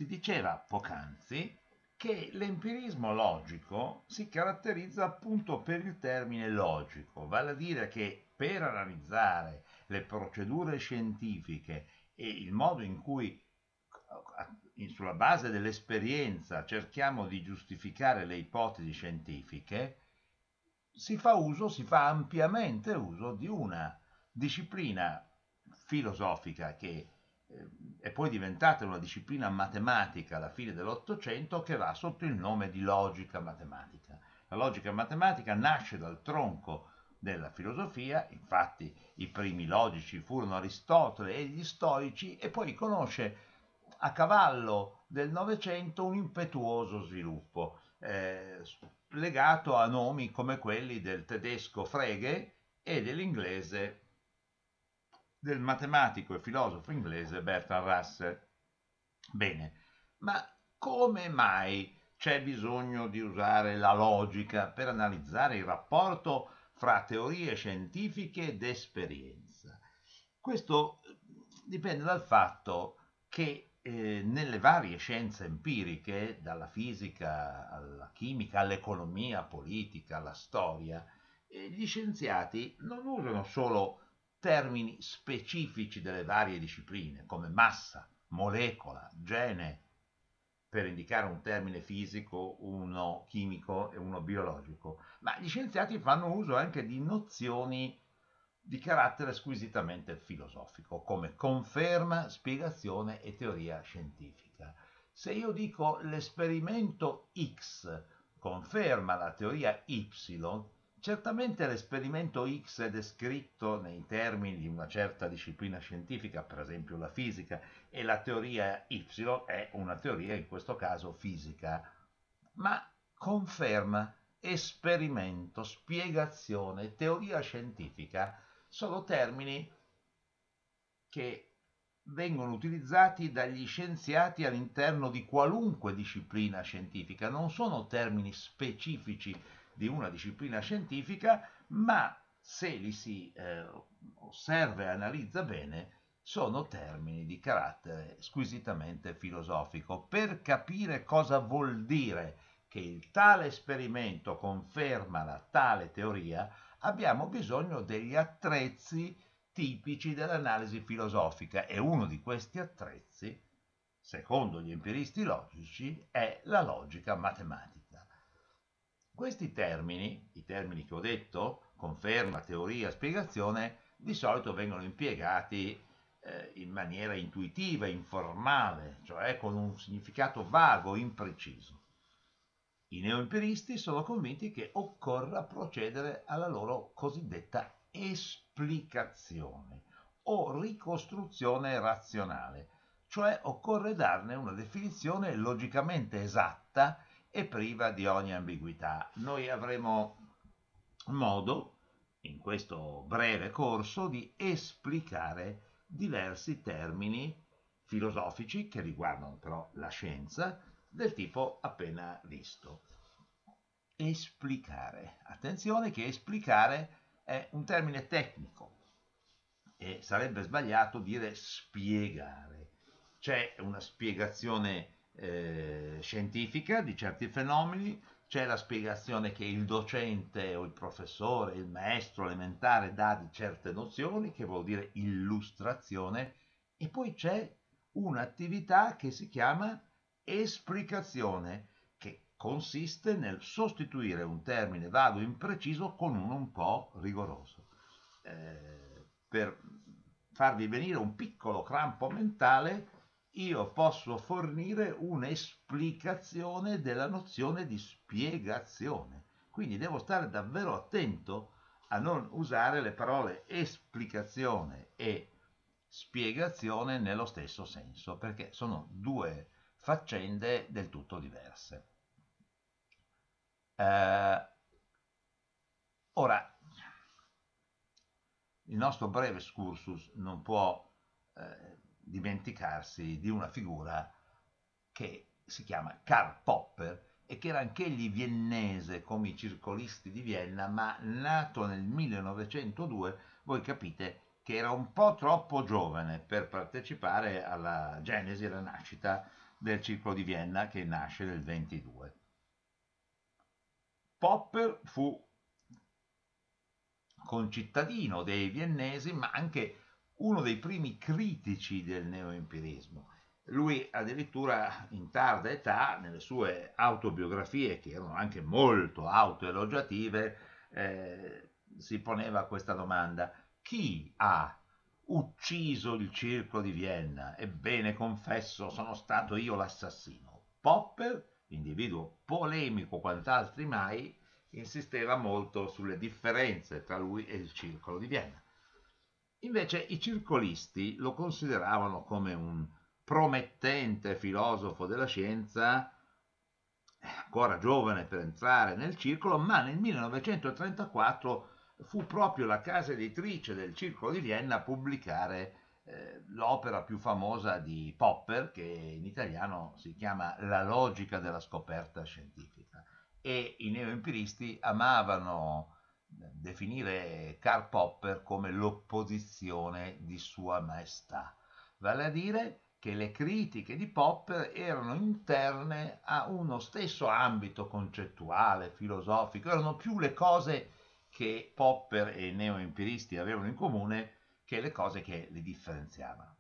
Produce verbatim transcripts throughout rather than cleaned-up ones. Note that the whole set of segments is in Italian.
Si diceva poc'anzi che l'empirismo logico si caratterizza appunto per il termine logico, vale a dire che per analizzare le procedure scientifiche e il modo in cui sulla base dell'esperienza cerchiamo di giustificare le ipotesi scientifiche, si fa uso, si fa ampiamente uso di una disciplina filosofica che eh, è poi diventata una disciplina matematica alla fine dell'Ottocento che va sotto il nome di logica matematica. La logica matematica nasce dal tronco della filosofia, infatti i primi logici furono Aristotele e gli stoici, e poi conosce a cavallo del Novecento un impetuoso sviluppo eh, legato a nomi come quelli del tedesco Frege e dell'inglese, del matematico e filosofo inglese Bertrand Russell. Bene, ma come mai c'è bisogno di usare la logica per analizzare il rapporto fra teorie scientifiche ed esperienza? Questo dipende dal fatto che eh, nelle varie scienze empiriche, dalla fisica alla chimica, all'economia politica, alla storia, eh, gli scienziati non usano solo termini specifici delle varie discipline, come massa, molecola, gene, per indicare un termine fisico, uno chimico e uno biologico, ma gli scienziati fanno uso anche di nozioni di carattere squisitamente filosofico, come conferma, spiegazione e teoria scientifica. Se io dico l'esperimento X conferma la teoria Y, certamente l'esperimento X è descritto nei termini di una certa disciplina scientifica, per esempio la fisica, e la teoria Y è una teoria, in questo caso fisica, ma conferma, esperimento, spiegazione, teoria scientifica sono termini che vengono utilizzati dagli scienziati all'interno di qualunque disciplina scientifica, non sono termini specifici di una disciplina scientifica, ma se li si eh, osserva e analizza bene, sono termini di carattere squisitamente filosofico. Per capire cosa vuol dire che il tale esperimento conferma la tale teoria, abbiamo bisogno degli attrezzi tipici dell'analisi filosofica, e uno di questi attrezzi, secondo gli empiristi logici, è la logica matematica. Questi termini, i termini che ho detto, conferma, teoria, spiegazione, di solito vengono impiegati eh, in maniera intuitiva, informale, cioè con un significato vago, impreciso. I neoempiristi sono convinti che occorra procedere alla loro cosiddetta esplicazione o ricostruzione razionale, cioè occorre darne una definizione logicamente esatta e priva di ogni ambiguità. Noi avremo modo, in questo breve corso, di esplicare diversi termini filosofici che riguardano però la scienza, del tipo appena visto. Esplicare. Attenzione che esplicare è un termine tecnico e sarebbe sbagliato dire spiegare. C'è una spiegazione eh, scientifica di certi fenomeni, c'è la spiegazione che il docente o il professore, il maestro elementare dà di certe nozioni, che vuol dire illustrazione, e poi c'è un'attività che si chiama esplicazione, che consiste nel sostituire un termine vago e impreciso con uno un po' rigoroso. Eh, per farvi venire un piccolo crampo mentale, io posso fornire un'esplicazione della nozione di spiegazione. Quindi devo stare davvero attento a non usare le parole esplicazione e spiegazione nello stesso senso, perché sono due faccende del tutto diverse. Eh, ora, il nostro breve excursus non può eh, dimenticarsi di una figura che si chiama Karl Popper e che era anch'egli viennese come i circolisti di Vienna, ma nato nel millenovecentodue, voi capite che era un po' troppo giovane per partecipare alla genesi e alla nascita del Circolo di Vienna, che nasce nel ventidue. Popper fu concittadino dei viennesi, ma anche uno dei primi critici del neoempirismo. Lui addirittura in tarda età, nelle sue autobiografie, che erano anche molto autoelogiative, eh, si poneva questa domanda: chi ha ucciso il Circolo di Vienna? Ebbene, confesso, sono stato io l'assassino. Popper, individuo polemico quant'altri mai, insisteva molto sulle differenze tra lui e il Circolo di Vienna. Invece i circolisti lo consideravano come un promettente filosofo della scienza, ancora giovane per entrare nel circolo, ma nel millenovecentotrentaquattro fu proprio la casa editrice del Circolo di Vienna a pubblicare eh, l'opera più famosa di Popper, che in italiano si chiama La logica della scoperta scientifica. E i neoempiristi amavano definire Karl Popper come l'opposizione di Sua Maestà, vale a dire che le critiche di Popper erano interne a uno stesso ambito concettuale, filosofico, erano più le cose che Popper e i neoempiristi avevano in comune che le cose che li differenziavano.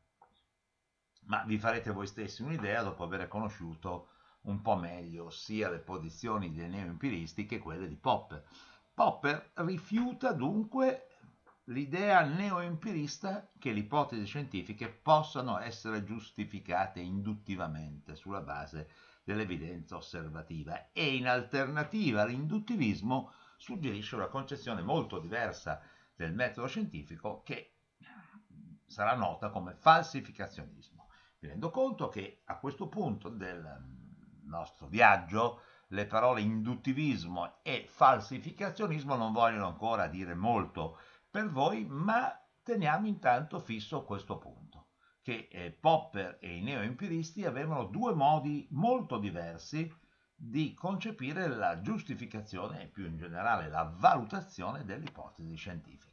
Ma vi farete voi stessi un'idea dopo aver conosciuto un po' meglio sia le posizioni dei neoempiristi che quelle di Popper. Popper rifiuta dunque l'idea neoempirista che le ipotesi scientifiche possano essere giustificate induttivamente sulla base dell'evidenza osservativa e in alternativa all'induttivismo suggerisce una concezione molto diversa del metodo scientifico che sarà nota come falsificazionismo. Mi rendo conto che a questo punto del nostro viaggio le parole induttivismo e falsificazionismo non vogliono ancora dire molto per voi, ma teniamo intanto fisso questo punto, che eh, Popper e i neoempiristi avevano due modi molto diversi di concepire la giustificazione e più in generale la valutazione delle ipotesi scientifiche.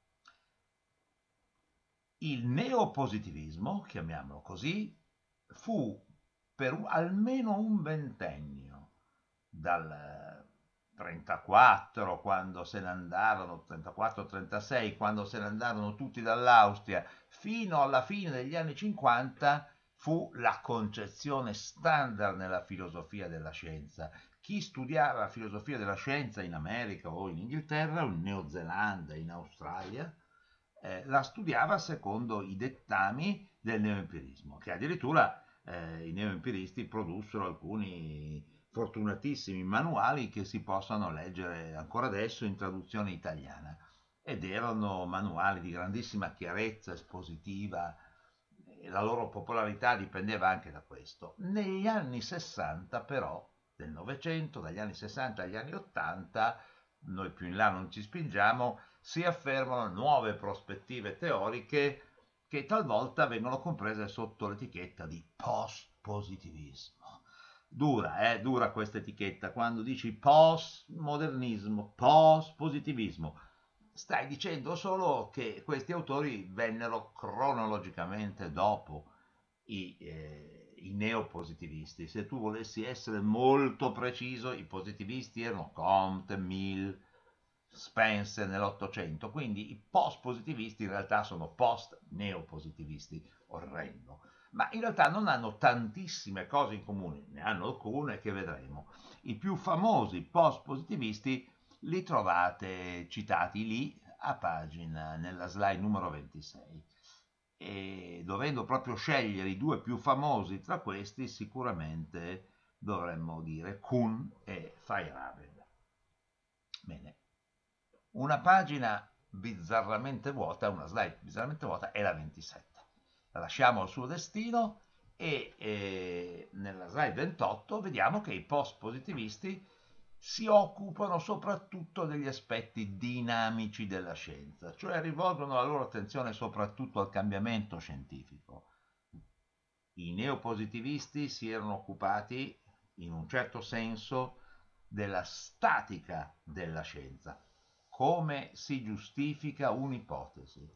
Il neopositivismo, chiamiamolo così, fu per almeno un ventennio, dal trentaquattro, quando se ne andarono, trentaquattro trentasei, quando se ne andarono tutti dall'Austria, fino alla fine degli anni cinquanta, fu la concezione standard nella filosofia della scienza. Chi studiava la filosofia della scienza in America o in Inghilterra, o in Neozelanda, in Australia, eh, la studiava secondo i dettami del neoempirismo, che addirittura eh, i neoempiristi produssero alcuni fortunatissimi manuali che si possono leggere ancora adesso in traduzione italiana, ed erano manuali di grandissima chiarezza espositiva e la loro popolarità dipendeva anche da questo. Negli anni sessanta però del Novecento, dagli anni sessanta agli anni ottanta, noi più in là non ci spingiamo, si affermano nuove prospettive teoriche che talvolta vengono comprese sotto l'etichetta di post-positivismo. Dura, eh, dura questa etichetta. Quando dici post-modernismo, post-positivismo, stai dicendo solo che questi autori vennero cronologicamente dopo i, eh, i neopositivisti. Se tu volessi essere molto preciso, i positivisti erano Comte, Mill, Spencer nell'Ottocento, quindi i post-positivisti in realtà sono post-neopositivisti, orrendo, ma in realtà non hanno tantissime cose in comune, ne hanno alcune che vedremo. I più famosi post-positivisti li trovate citati lì a pagina, nella slide numero ventisei. E dovendo proprio scegliere i due più famosi tra questi, sicuramente dovremmo dire Kuhn e Feyerabend. Bene. Una pagina bizzarramente vuota, una slide bizzarramente vuota, è la ventisette. La lasciamo al suo destino e eh, nella slide ventotto vediamo che i post-positivisti si occupano soprattutto degli aspetti dinamici della scienza, cioè rivolgono la loro attenzione soprattutto al cambiamento scientifico. I neopositivisti si erano occupati, in un certo senso, della statica della scienza. Come si giustifica un'ipotesi?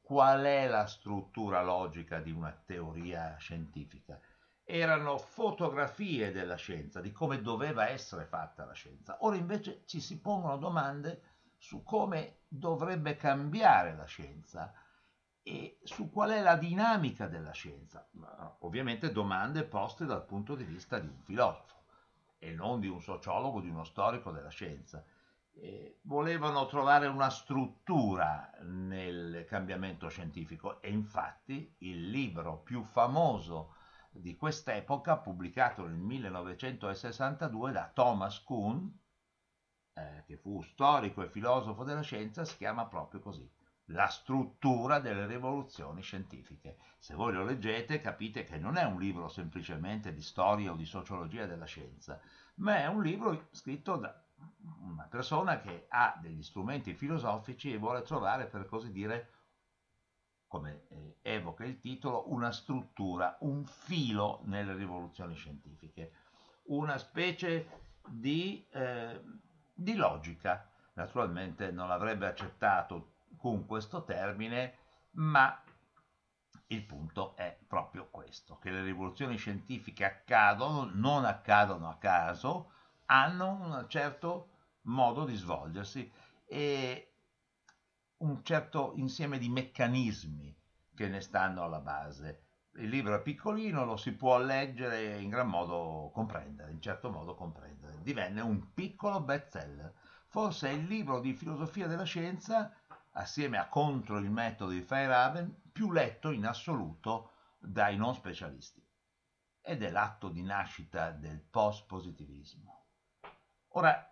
qual è la struttura logica di una teoria scientifica. Erano fotografie della scienza, di come doveva essere fatta la scienza. Ora invece ci si pongono domande su come dovrebbe cambiare la scienza e su qual è la dinamica della scienza. Ovviamente domande poste dal punto di vista di un filosofo e non di un sociologo, di uno storico della scienza. Eh, volevano trovare una struttura nel cambiamento scientifico e infatti il libro più famoso di quest'epoca, pubblicato nel millenovecentosessantadue da Thomas Kuhn, eh, che fu storico e filosofo della scienza, si chiama proprio così: La struttura delle rivoluzioni scientifiche. Se voi lo leggete capite che non è un libro semplicemente di storia o di sociologia della scienza, ma è un libro scritto da una persona che ha degli strumenti filosofici e vuole trovare, per così dire, come eh, evoca il titolo, una struttura, un filo nelle rivoluzioni scientifiche, una specie di, eh, di logica. Naturalmente non avrebbe accettato con questo termine, ma il punto è proprio questo, che le rivoluzioni scientifiche accadono, non accadono a caso, hanno un certo modo di svolgersi e un certo insieme di meccanismi che ne stanno alla base. Il libro è piccolino, lo si può leggere e in gran modo comprendere, in certo modo comprendere. Divenne un piccolo bestseller. Forse è il libro di filosofia della scienza, assieme a Contro il metodo di Feyerabend, più letto in assoluto dai non specialisti. Ed è l'atto di nascita del post-positivismo. Ora,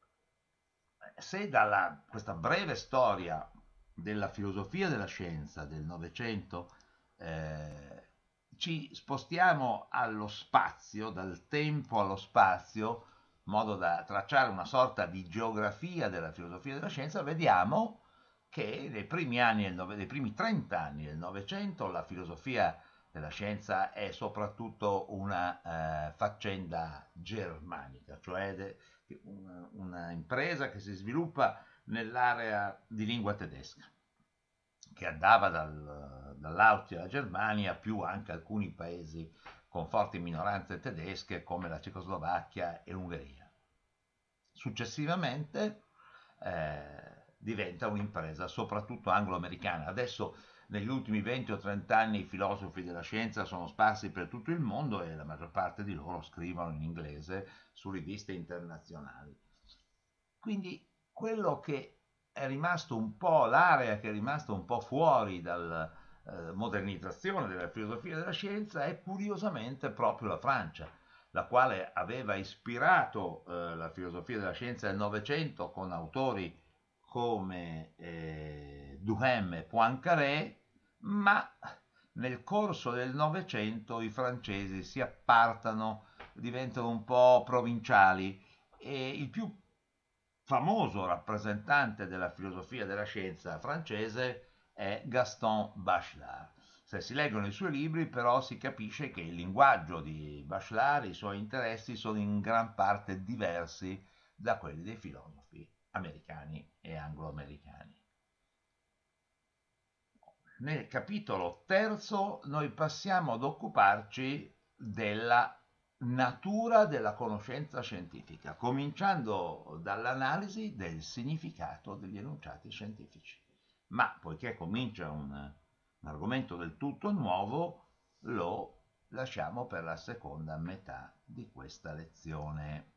se dalla questa breve storia della filosofia della scienza del Novecento eh, ci spostiamo allo spazio, dal tempo allo spazio, in modo da tracciare una sorta di geografia della filosofia della scienza, vediamo che nei primi anni, nei primi trenta anni del Novecento, la filosofia della scienza è soprattutto una eh, faccenda germanica, cioè de, una, una impresa che si sviluppa nell'area di lingua tedesca, che andava dal, dall'Austria alla Germania, più anche alcuni paesi con forti minoranze tedesche come la Cecoslovacchia e l'Ungheria. Successivamente eh, diventa un'impresa soprattutto anglo-americana. Adesso negli ultimi venti o trenta anni i filosofi della scienza sono sparsi per tutto il mondo e la maggior parte di loro scrivono in inglese su riviste internazionali. Quindi quello che è rimasto un po', l'area che è rimasta un po' fuori dalla eh, modernizzazione della filosofia della scienza è curiosamente proprio la Francia, la quale aveva ispirato eh, la filosofia della scienza del Novecento con autori come eh, Duhem e Poincaré, ma nel corso del Novecento i francesi si appartano, diventano un po' provinciali e il più famoso rappresentante della filosofia della scienza francese è Gaston Bachelard. Se si leggono i suoi libri però si capisce che il linguaggio di Bachelard, i suoi interessi sono in gran parte diversi da quelli dei filosofi americani e anglo-americani. Nel capitolo terzo noi passiamo ad occuparci della natura della conoscenza scientifica, cominciando dall'analisi del significato degli enunciati scientifici. Ma poiché comincia un, un argomento del tutto nuovo, lo lasciamo per la seconda metà di questa lezione.